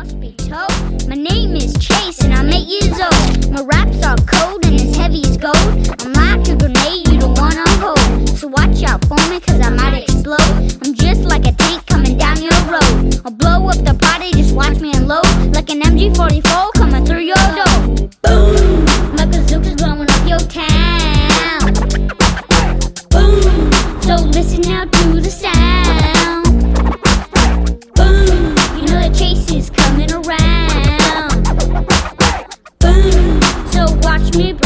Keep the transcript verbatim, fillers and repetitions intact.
must be told. My name is Chase and I'm eight years old. My raps are cold and as heavy as gold. I'm like a grenade you don't wanna hold. So watch out for me cause I might explode. I'm just like a tank coming down your road. I'll blow up the party, just watch me unload. Like an M G forty-four coming through your door. Boom! My bazooka's blowing up your town. Boom! So listen now to the sound. Boom! You know that Chase is coming around. Boom! So watch me